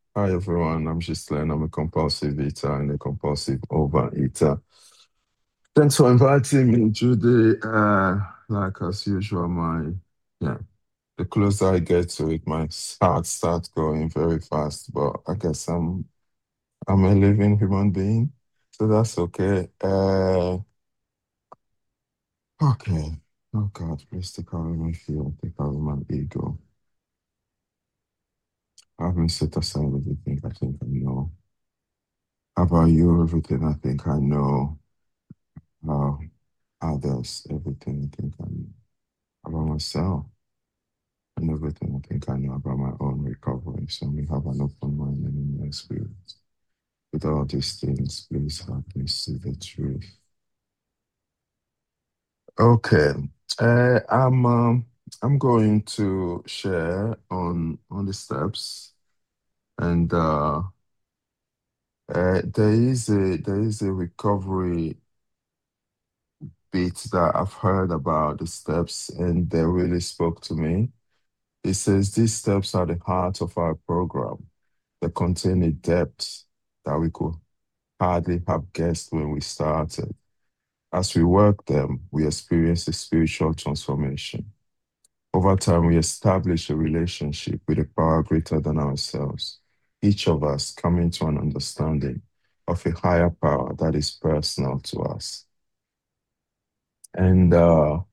Hi everyone, I'm Ghislaine. I'm a compulsive eater and a compulsive overeater. Thanks for inviting me, Judy. Like as usual, yeah, the closer I get to it, my heart starts going very fast. But I guess I'm a living human being, so that's okay. Okay. Oh God, please take away my fear, take away my ego. Having set aside everything I think I know. About you, everything I think I know. Uh, Others, everything I think I know about myself, and everything I think I know about my own recovery. So we have an open mind and an experience. With all these things, please help me see the truth. Okay, I'm going to share on the steps, and there is a recovery bit that I've heard about the steps, and they really spoke to me. It says these steps are the heart of our program. They contain a depth that we could hardly have guessed when we started. As we work them, we experience a spiritual transformation. Over time, we establish a relationship with a power greater than ourselves, each of us coming to an understanding of a higher power that is personal to us. And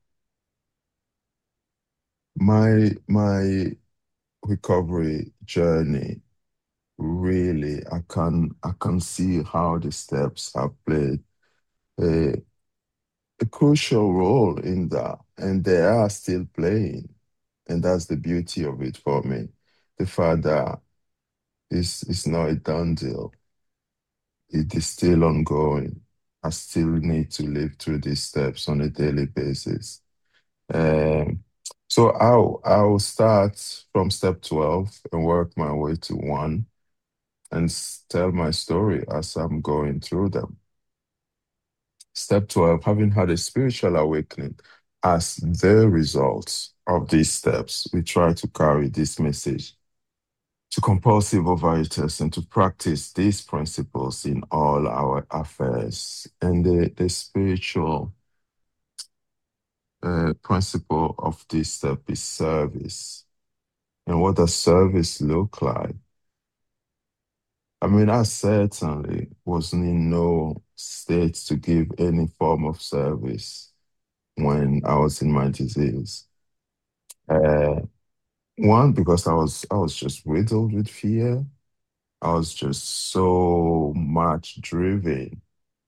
my recovery journey, really, I can see how the steps have played a, a crucial role in that, and they are still playing, and that's the beauty of it for me. The fact that it's not a done deal; it is still ongoing. I still need to live through these steps on a daily basis. Um, so I'll start from step 12 and work my way to one and tell my story as I'm going through them. Step 12, having had a spiritual awakening as the result of these steps, we try to carry this message to compulsive overeaters and to practice these principles in all our affairs. And the spiritual principle of this step is service. And what does service look like? I mean, I certainly wasn't in no state to give any form of service when I was in my disease. Uh, One, because I was just riddled with fear. I was just so much driven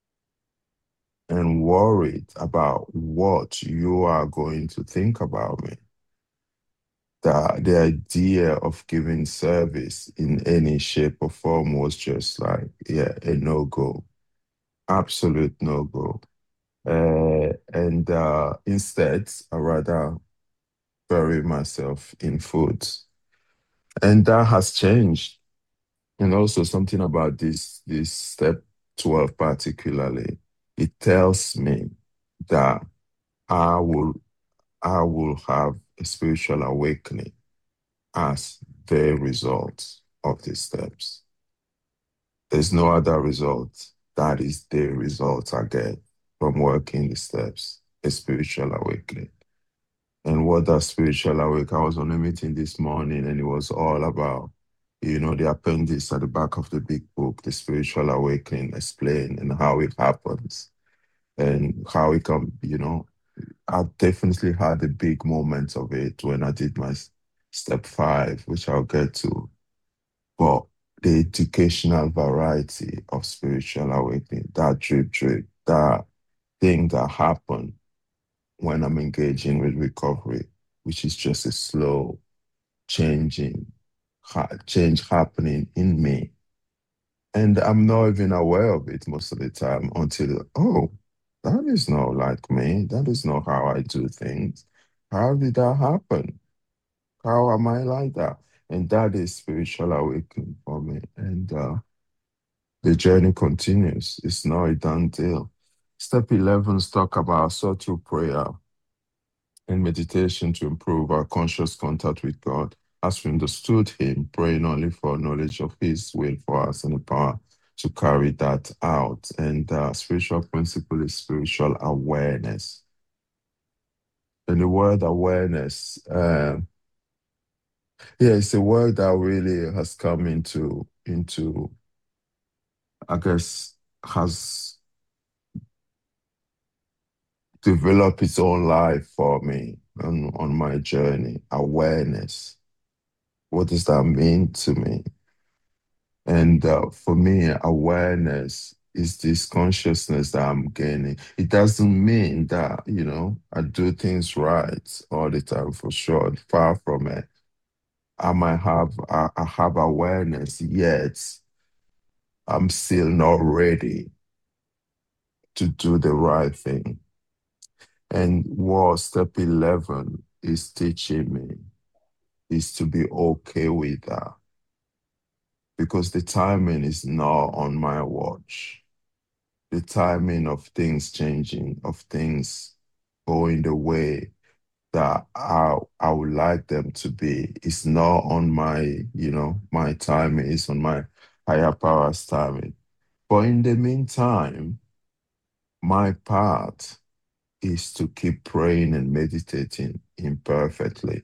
and worried about what you are going to think about me. The idea of giving service in any shape or form was just like, yeah, a no go, absolute no go. And instead, I rather bury myself in food. And that has changed. And also something about this step 12 particularly, it tells me that I will I will have a spiritual awakening as the result of these steps. There's no other result. That is the result I get from working the steps, a spiritual awakening. And what that spiritual awakening, I was on a meeting this morning and it was all about, the appendix at the back of the big book, the spiritual awakening explained and how it happens and how it can, I definitely had a big moment of it when I did my step 5, which I'll get to. But the educational variety of spiritual awakening, that drip drip, that thing that happened when I'm engaging with recovery, which is just a slow changing, change happening in me. And I'm not even aware of it most of the time until, oh, that is not like me. That is not how I do things. How did that happen? How am I like that? And that is spiritual awakening for me. And the journey continues. It's not a done deal. Step 11 is talk about subtle prayer and meditation to improve our conscious contact with God. as we understood Him, praying only for knowledge of His will for us and the power to carry that out. And spiritual principle is spiritual awareness. And the word awareness, yeah, it's a word that really has come into I guess has developed its own life for me on my journey. Awareness. What does that mean to me? And for me, awareness is this consciousness that I'm gaining. It doesn't mean that, I do things right all the time for sure. Far from it. I have awareness, yet I'm still not ready to do the right thing. And what step 11 is teaching me is to be okay with that because the timing is not on my watch. The timing of things changing, of things going the way that I would like them to be is not on my timing, it's on my higher powers timing. But in the meantime, my part is to keep praying and meditating imperfectly.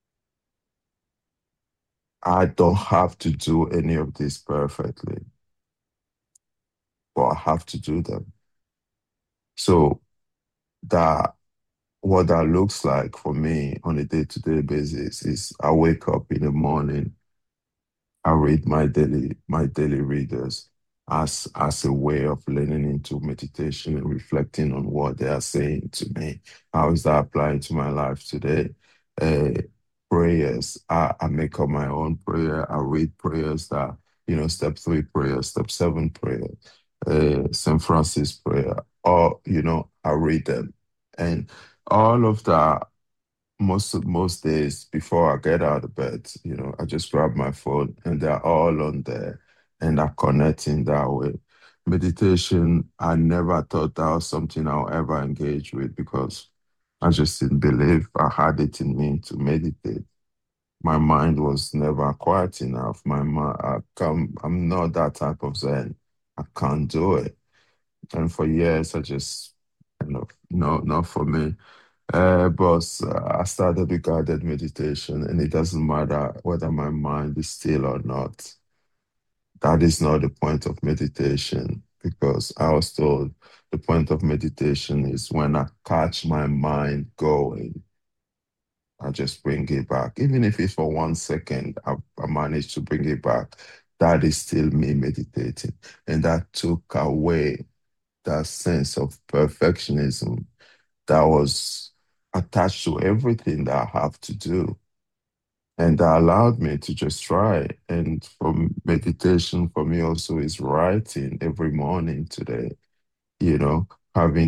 I don't have to do any of this perfectly, but I have to do them. So that what that looks like for me on a day-to-day basis is I wake up in the morning, I read my daily readers as a way of learning into meditation and reflecting on what they are saying to me. How is that applying to my life today? Uh, Prayers. I make up my own prayer. I read prayers that, step 3 prayer, step 7 prayer, St. Francis prayer, or, I read them. And all of that most days before I get out of bed, I just grab my phone and they're all on there and are connecting that way. Meditation, I never thought that was something I'll ever engage with because I just didn't believe I had it in me to meditate. My mind was never quiet enough. I'm not that type of Zen. I can't do it. And for years, I just, no, not for me. But I started with guided meditation, and it doesn't matter whether my mind is still or not. That is not the point of meditation because I was told the point of meditation is when I catch my mind going, I just bring it back. Even if it's for 1 second, I manage to bring it back. That is still me meditating. And that took away that sense of perfectionism that was attached to everything that I have to do. And that allowed me to just try. And from meditation for me also is writing every morning today, you know, having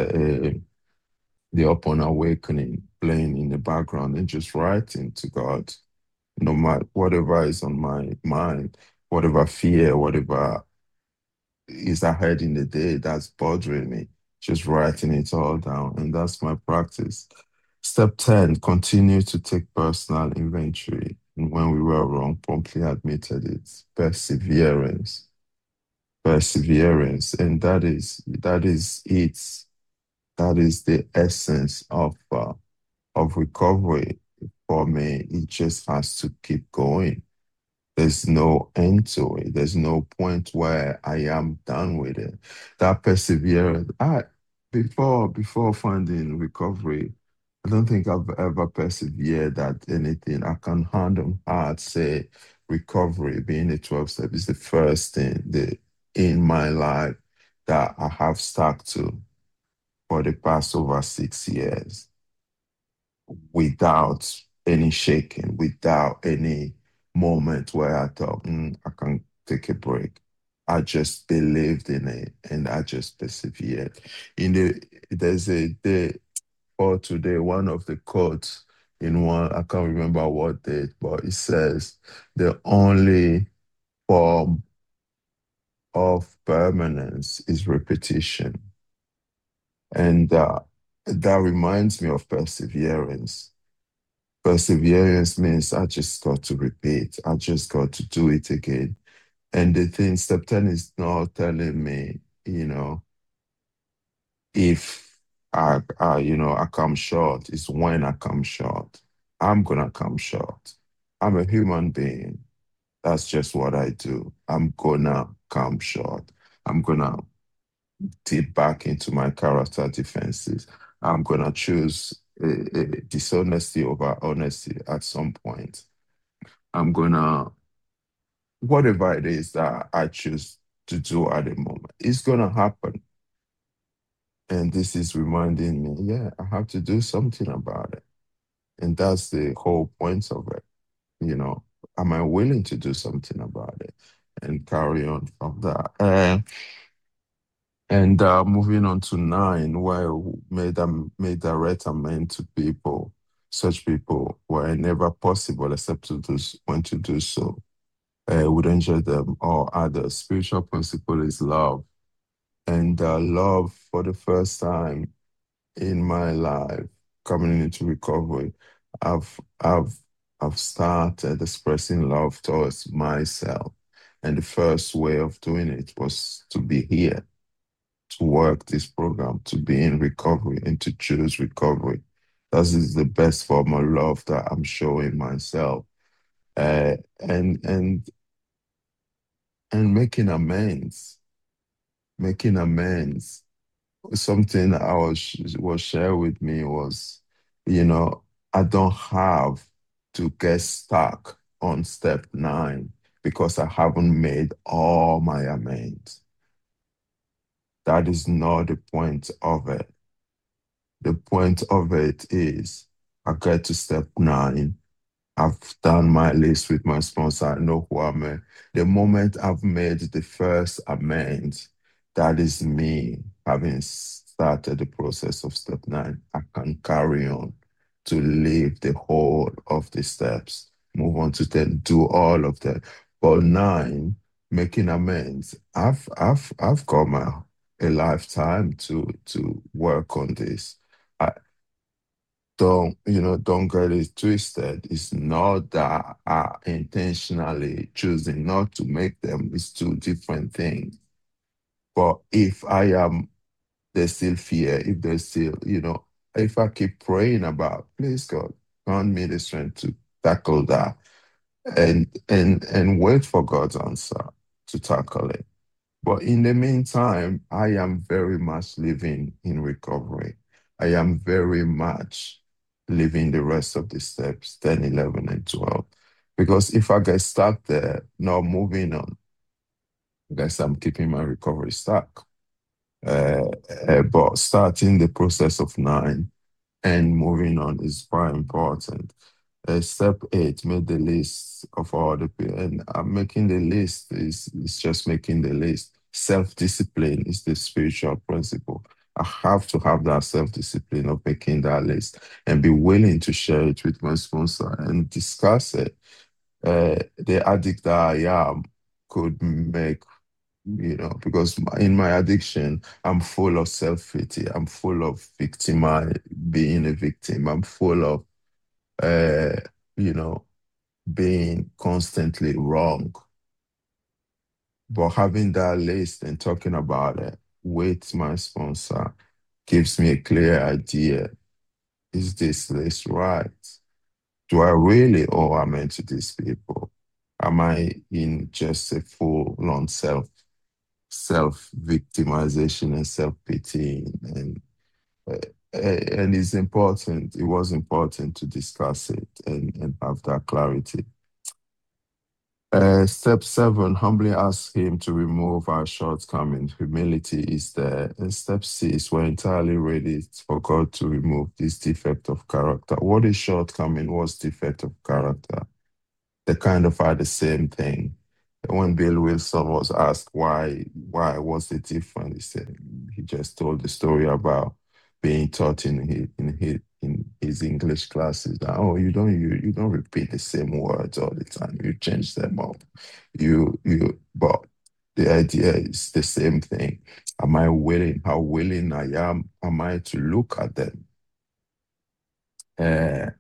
the upon awakening playing in the background and just writing to God, no matter whatever is on my mind, whatever fear, whatever is ahead in the day that's bothering me, just writing it all down. And that's my practice. Step 10, continue to take personal inventory. And when we were wrong, promptly admitted it. Perseverance. Perseverance. And that is it. That is the essence of recovery for me. It just has to keep going. There's no end to it. There's no point where I am done with it. That perseverance. Before finding recovery, I don't think I've ever persevered at anything. I can hand on heart say recovery, being a 12 step, is the first thing in my life that I have stuck to for the past over 6 years without any shaking, without any moment where I thought, I can take a break. I just believed in it and I just persevered. There's a day for today, one of the quotes in one, I can't remember what date, but it says the only form of permanence is repetition. And that reminds me of perseverance Perseverance means I just got to repeat. I just got to do it again. And the thing, step 10 is not telling me, if I come short, it's when I come short. I'm gonna come short. I'm a human being. That's just what I do. I'm gonna come short. I'm gonna dip back into my character defenses. I'm gonna choose dishonesty over honesty at some point. I'm gonna whatever it is that I choose to do at the moment, it's gonna happen. And this is reminding me, yeah, I have to do something about it. And that's the whole point of it. You know, am I willing to do something about it and carry on from that? And moving on to nine, where made direct amend to people, such people were never possible except to do when to do so. Would injure them or others. Spiritual principle is love, and love for the first time in my life coming into recovery, I've I've I've started expressing love towards myself. And the first way of doing it was to be here, to work this program, to be in recovery and to choose recovery. That is the best form of love that I'm showing myself. Uh, and and and making amends something was shared with me was, you know, I don't have to get stuck on step 9 because I haven't made all my amends. That is not the point of it. The point of it is I get to step 9. I've done my list with my sponsor. I know who I'm. The moment I've made the first amend, that is me having started the process of step 9. I can carry on to live the whole of the steps, move on to 10, do all of that. But 9, making amends. I've got a lifetime to work on this. Don't get it twisted. It's not that I intentionally choosing not to make them. It's two different things. But if I am, there's still fear. If there's still, if I keep praying about, please God, grant me the strength to tackle that and wait for God's answer to tackle it. But in the meantime, I am very much living in recovery. I am very much living the rest of the steps 10, 11, and 12. Because if I get stuck there, not moving on, I guess I'm keeping my recovery stuck. But starting the process of 9 and moving on is quite important. Step 8, make the list of all the people. And making the list is just making the list. Self-discipline is the spiritual principle. I have to have that self-discipline of making that list and be willing to share it with my sponsor and discuss it. The addict that I am could make, because in my addiction, I'm full of self-pity. I'm full of being a victim. I'm full of uh, you know, being constantly wrong. But having that list and talking about it with my sponsor gives me a clear idea. Is this list right? Do I really owe amen to these people? Am I in just a full-on self victimization and self-pitying uh, and it was important to discuss it and have that clarity. Step 7, humbly ask Him to remove our shortcomings. Humility is there. And step 6, we're entirely ready for God to remove this defect of character. What is shortcoming? What's defect of character? They kind of are the same thing. When Bill Wilson was asked why was it different, he just told the story about being taught in his English classes that, oh, you don't repeat the same words all the time. You change them up. But the idea is the same thing. Am I willing? How willing I am I to look at them?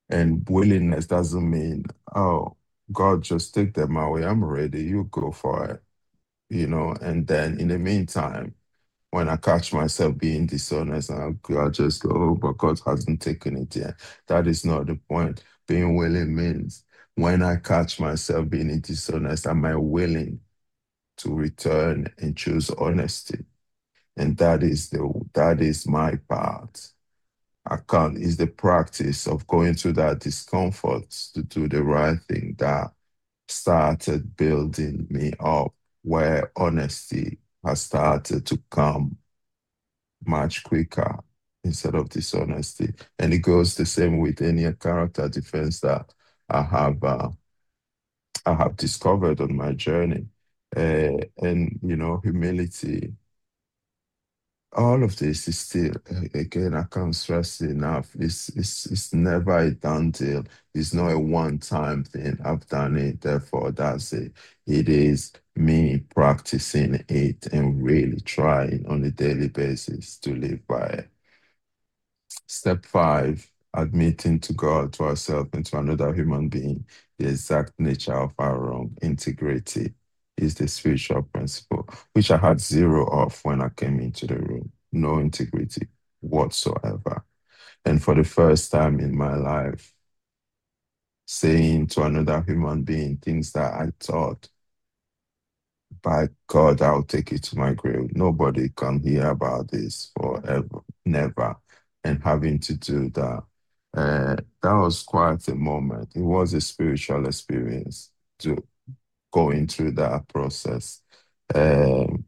And willingness doesn't mean, oh, God, just take them away. I'm ready. You go for it. And then in the meantime, when I catch myself being dishonest, I'll just go, oh, but God hasn't taken it yet. That is not the point. Being willing means when I catch myself being dishonest, am I willing to return and choose honesty? And that is my part. I can't, is the practice of going through that discomfort to do the right thing that started building me up, where honesty has started to come much quicker instead of dishonesty. And it goes the same with any character defense that I have uh, I have discovered on my journey. And humility, all of this is still, again, I can't stress it enough. It's never a done deal. It's not a one-time thing. I've done it, therefore that's it. It is me practicing it and really trying on a daily basis to live by it. Step 5, admitting to God, to ourselves, and to another human being the exact nature of our wrong. Integrity is the spiritual principle, which I had zero of when I came into the room. No integrity whatsoever. And for the first time in my life, saying to another human being things that I thought, by God, I'll take it to my grave. Nobody can hear about this forever, never. And having to do that, that was quite a moment. It was a spiritual experience to going through that process. Um,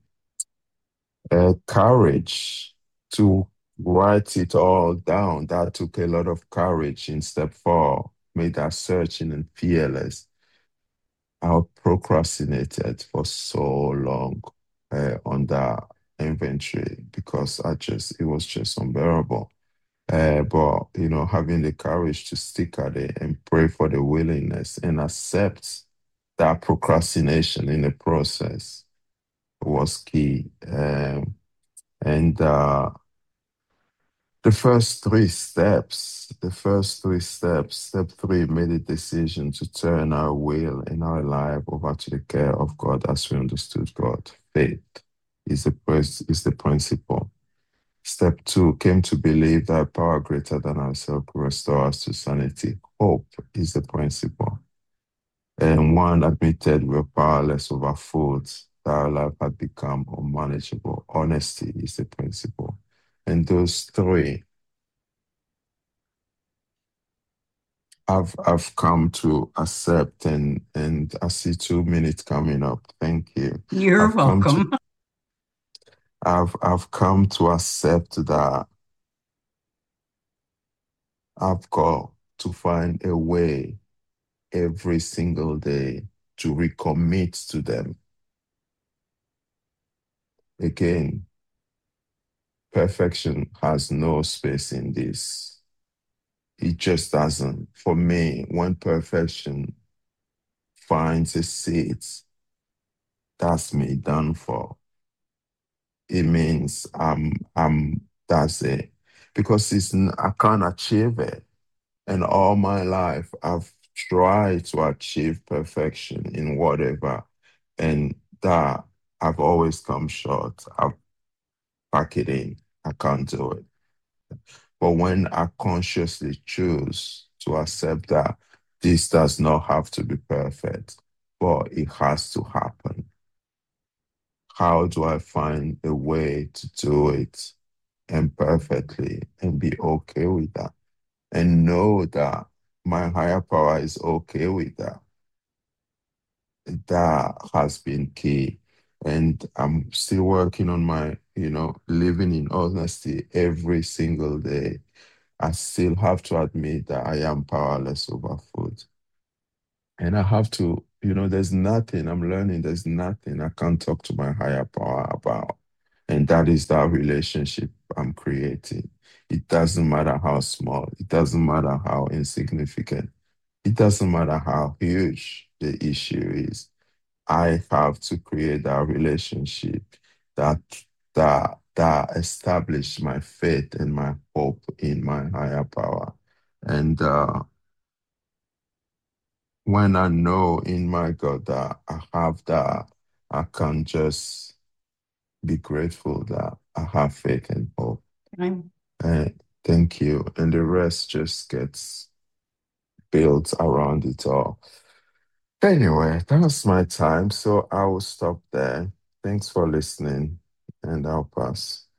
Courage to write it all down. That took a lot of courage in step 4, made that searching and fearless. I procrastinated for so long on that inventory because it was just unbearable. But having the courage to stick at it and pray for the willingness and accept that procrastination in the process was key. And the first 3 steps, step 3 made a decision to turn our will and our life over to the care of God as we understood God. Faith is the principle. Step 2 came to believe that a power greater than ourselves could restore us to sanity. Hope is the principle. And 1 admitted we were powerless over foods, that our life had become unmanageable. Honesty is the principle. And those 3 I've come to accept, and I see 2 minutes coming up. Thank you. You're I've come to welcome. I've come to accept that I've got to find a way every single day to recommit to them. Again, perfection has no space in this. It just doesn't. For me, when perfection finds a seat, that's me done for. It means that's it. Because I can't achieve it. And all my life I've tried to achieve perfection in whatever. And that I've always come short. I pack it in. I can't do it. But when I consciously choose to accept that this does not have to be perfect, but it has to happen, how do I find a way to do it imperfectly and be okay with that? And know that my higher power is okay with that. That has been key. And I'm still working on my, living in honesty every single day. I still have to admit that I am powerless over food. And I have to, there's nothing I'm learning, there's nothing I can't talk to my higher power about. And that is that relationship I'm creating. It doesn't matter how small, it doesn't matter how insignificant, it doesn't matter how huge the issue is. I have to create that relationship that that establish my faith and my hope in my higher power. And When I know in my God that I have that, I can just be grateful that I have faith and hope. Amen. Thank you. And the rest just gets built around it all. Anyway, that was my time. So I will stop there. Thanks for listening, and I'll pass.